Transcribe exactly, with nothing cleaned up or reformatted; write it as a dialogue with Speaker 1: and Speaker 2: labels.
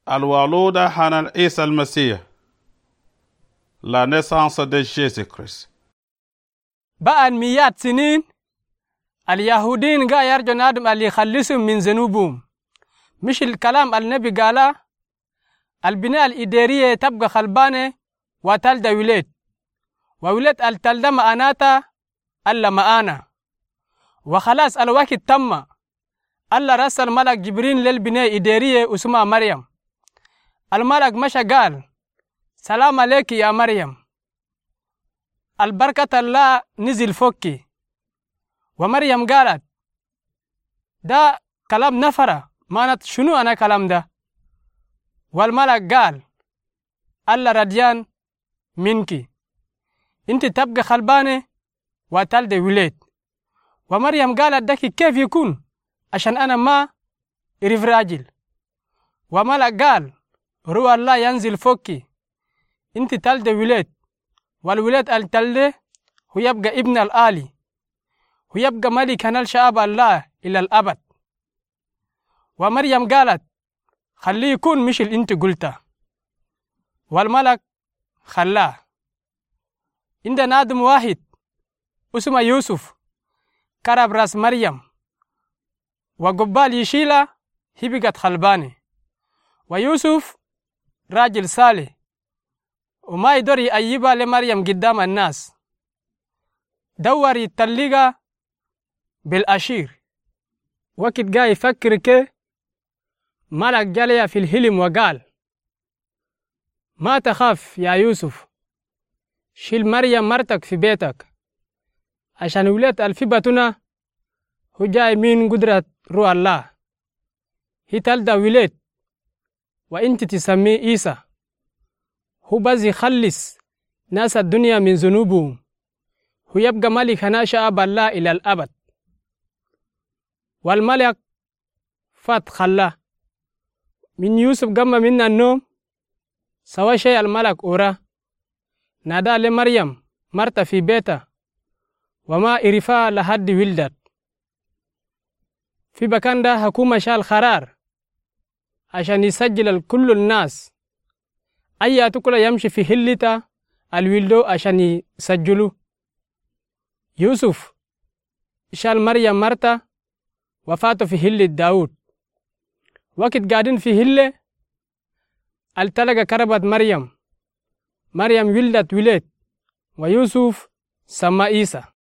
Speaker 1: الولودة عن عيسى المسيح. La naissance de Jésus-Christ.
Speaker 2: بعد مئات سنين اليهودين جا يرجون آدم اللي يخلصهم من ذنوبهم. مش الكلام النبي قاله البناء الإدارية تبقى خلبانة وتلد ولد وولد التلد معناتها ألا معانا وخلاص الوقت تم. الله رسل ملك جبريل للبناء الإدارية اسمها مريم. الملك مشى قال سلام عليك يا مريم، البركة الله نزل فوقي. ومريم قالت ده كلام نفرة، معنات شنو أنا كلام ده؟ والملك قال الله رديان منك، انت تبقى خلبانة وتلد ولد. ومريم قالت ده كيف يكون عشان أنا ما إرف راجل. وملك قال روح الله ينزل فوقي، انت تلد ولد، والولد التلد هو يبقى ابن الآلي، هو يبقى ملكنا الشعب الله إلى الأبد. ومريم قالت خليه يكون مش اللي انت قلته. والملك خلاه. عندنا آدم واحد اسمه يوسف كرب راس مريم وقبال يشيلها هي بقت خلبانة. ويوسف راجل صالح وما يقدر يأيبها لمريم قدام الناس، دور يتلقى بالأشير. وقت جاي يفكر كي ملك جاليا في الهلم وقال ما تخاف يا يوسف، شيل مريم مرتك في بيتك عشان ولاد الفبتنا هو جاي من قدرة روح الله. هي تلد ولد وانت تسميه عيسى، هو بس يخلص ناس الدنيا من ذنوبهم، هو يبقى ملك هنا شعب الله إلى الأبد. والملك فات خلاه من يوسف قام من النوم، سوى شيء الملك أورا نادى لمريم مرت في بيته وما إرفا لحد ولدت. في بكان ده حكومة شال خرار عشان يسجل كل الناس أي تكلا يمشي في هلتا الولدو عشان يسجلوا. يوسف شال مريم مرتا وفاتوا في هلة داود. وقت قاعدين في هلة التلقى كربت مريم، مريم ولدت ولد ويوسف سمى عيسى.